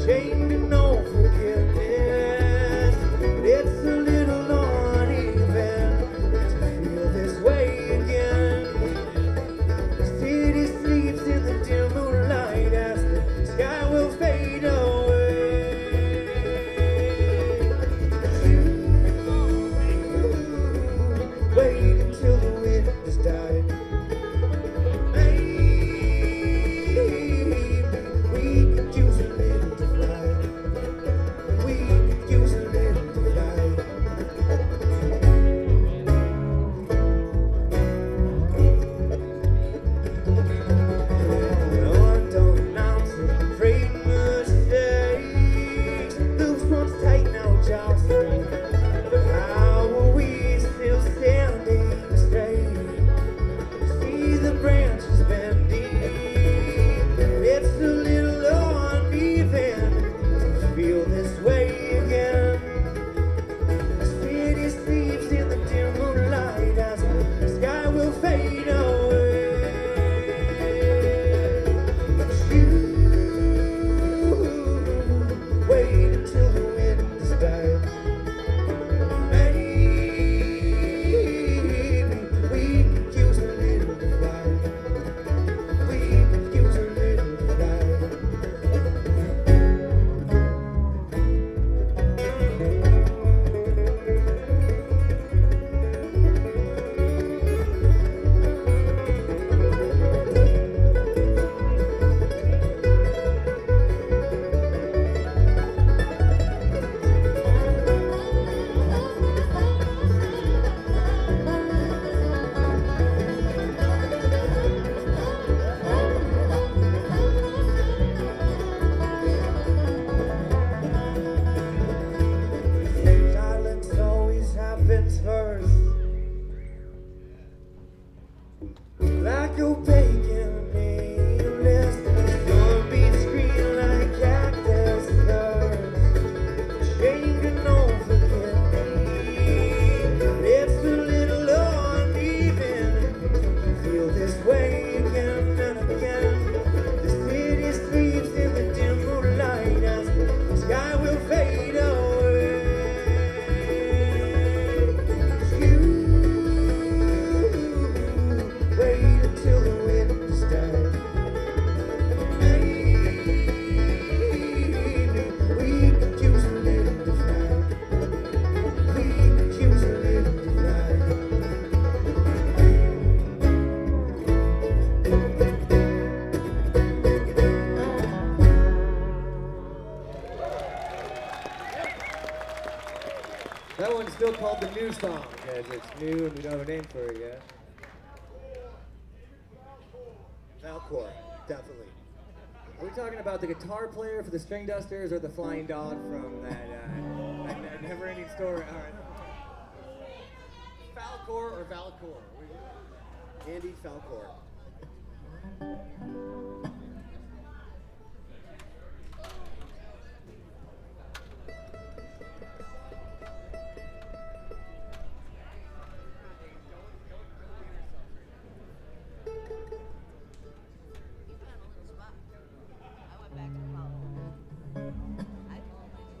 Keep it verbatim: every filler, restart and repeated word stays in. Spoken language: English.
Chained to no forgiveness, but it's a little uneven to feel this way again. The city sleeps in the dim moonlight as the sky will fade away. You wait until the wind has died. Maybe we could use a little to fly. We could use a little to fly. Don't announce it, afraid mistakes. Loose ones tight now, jostling. But how are we still standing straight? See the branches bending. It's a little uneven to feel this way again. The city sleeps in the dim moonlight as the sky will fade away. But you wait until the wind has died. Maybe we could use a little to fly. We could use a little to fly. Silence always happens first. Like opaque nameless, your beats scream like cactus thirst. Shame can no forgive me. It's a little uneven to feel this way again and again. The city sleeps in the dim moonlight as the sky will fade away. You wait until the wind has died. Maybe we could use a little to fly. We could use a little to fly. That one's still called the new song because it's new and we don't have a name for it yet. Valcor, definitely. Are we talking about the guitar player for the String Dusters or the flying dog from that, uh, that, that never-ending story? All right. Falcor or Valcor? Andy Falcor.